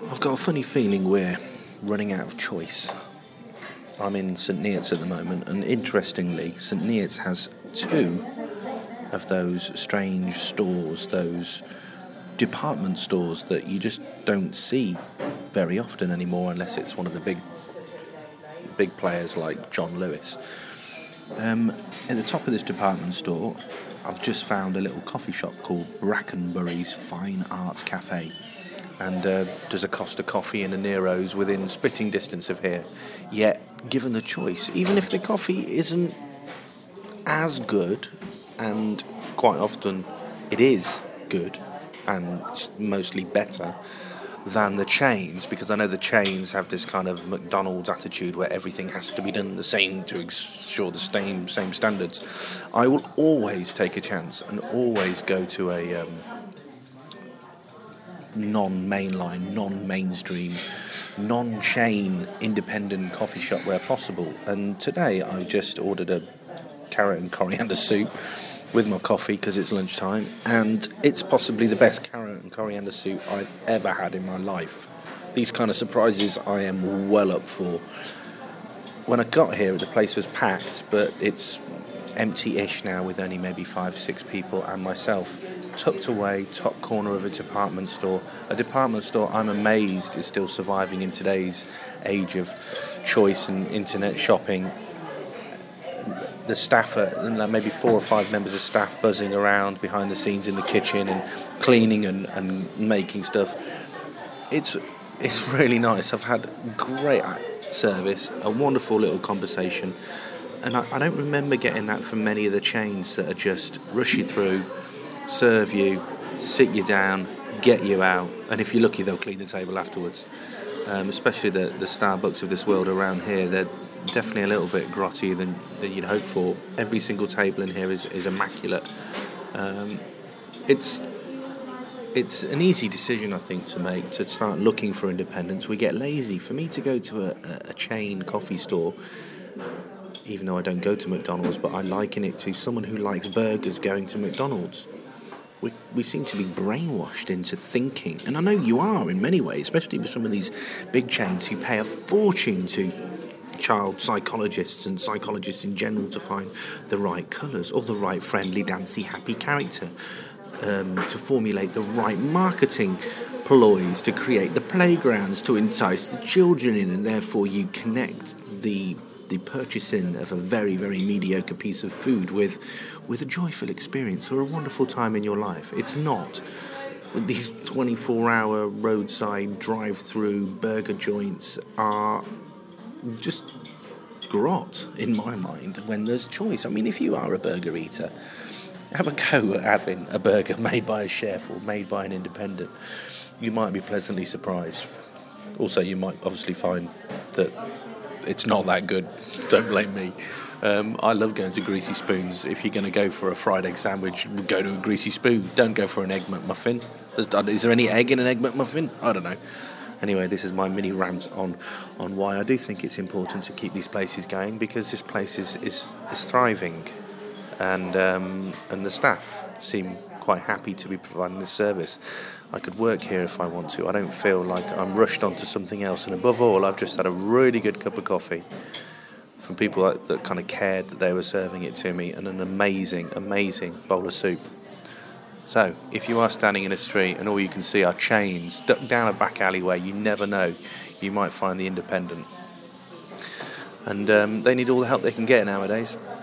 I've got a funny feeling we're running out of choice. I'm in St Neots at the moment, and interestingly, St Neots has two of those strange stores, those department stores that you just don't see very often anymore, unless it's one of the big players like John Lewis. At the top of this department store, I've just found a little coffee shop called Brackenbury's Fine Art Cafe, and there's a Costa Coffee and a Nero's within spitting distance of here. Yet, given the choice, even if the coffee isn't as good, and quite often it is good and mostly better than the chains, because I know the chains have this kind of McDonald's attitude where everything has to be done the same to ensure the same standards. I will always take a chance and always go to a non-mainline, non-mainstream, non-chain independent coffee shop where possible. And today I just ordered a carrot and coriander soup with my coffee because it's lunchtime, and it's possibly the best carrot and coriander soup I've ever had in my life. These kind of surprises I am well up for. When I got here, the place was packed, but it's empty-ish now with only maybe 5-6 people and myself, tucked away, top corner of a department store. A department store I'm amazed is still surviving in today's age of choice and internet shopping. The staff are maybe 4 or 5 members of staff buzzing around behind the scenes in the kitchen and cleaning and making stuff. It's really nice. I've had great service, a wonderful little conversation, and I don't remember getting that from many of the chains that are just rush you through, serve you, sit you down, get you out, and if you're lucky they'll clean the table afterwards. Especially the Starbucks of this world around here, they're definitely a little bit grotty than you'd hope for. Every single table in here is immaculate. It's an easy decision, I think, to make, to start looking for independence. We get lazy. For me to go to a chain coffee store, even though I don't go to McDonald's, but I liken it to someone who likes burgers going to McDonald's. We seem to be brainwashed into thinking, and I know you are in many ways, especially with some of these big chains who pay a fortune to child psychologists and psychologists in general to find the right colours or the right friendly, dancy, happy character, to formulate the right marketing ploys, to create the playgrounds to entice the children in, and therefore you connect the purchasing of a very, very mediocre piece of food with a joyful experience or a wonderful time in your life. It's not. These 24-hour roadside drive-through burger joints are just grot in my mind when there's choice. I mean, if you are a burger eater, have a go at having a burger made by a chef or made by an independent. You might be pleasantly surprised. Also, you might obviously find that it's not that good. Don't blame me. I love going to Greasy Spoons. If you're going to go for a fried egg sandwich, go to a Greasy Spoon. Don't go for an Egg McMuffin. Is there any egg in an Egg McMuffin? I don't know. Anyway, this is my mini rant on why I do think it's important to keep these places going, because this place is thriving, and the staff seem quite happy to be providing this service. I could work here if I want to. I don't feel like I'm rushed onto something else, and above all, I've just had a really good cup of coffee from people that kind of cared that they were serving it to me, and an amazing, amazing bowl of soup. So, if you are standing in a street and all you can see are chains ducked down a back alleyway, you never know, you might find the independent. And they need all the help they can get nowadays.